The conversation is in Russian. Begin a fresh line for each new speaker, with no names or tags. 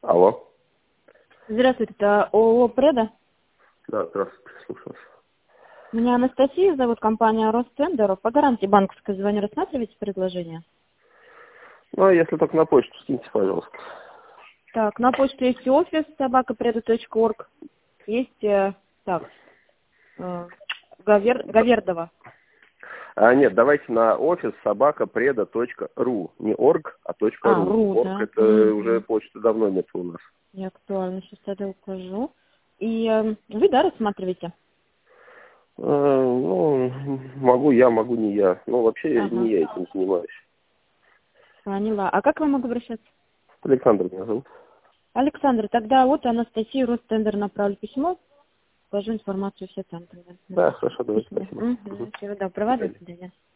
Алло.
Здравствуйте, это ООО «Преда».
Да, здравствуйте, слушаю вас.
Меня Анастасия зовут, компания «Ростендер». По гарантии банковской звоню, рассматриваете предложение?
Ну, а если только на почту скиньте, пожалуйста.
Так, на почту есть офис @predu.org, есть Гавердова.
Нет, давайте на офис @predo.ru. Не орг, а .ру.
.ру,
Орг
да.
это уже почта давно нет у нас.
Не актуально, сейчас тогда укажу. И вы, да, рассматриваете?
Ну, могу я, могу не я. Ну, вообще
Ага,
не я этим занимаюсь.
поняла. А как вам могу обращаться?
Александр меня зовут.
Александр, тогда вот Анастасии Ростендер направлю письмо, положу информацию все там тогда.
Да, хорошо, давайте,
Письмо.
спасибо.
Угу. Всего доброго, до
До свидания.
свидания.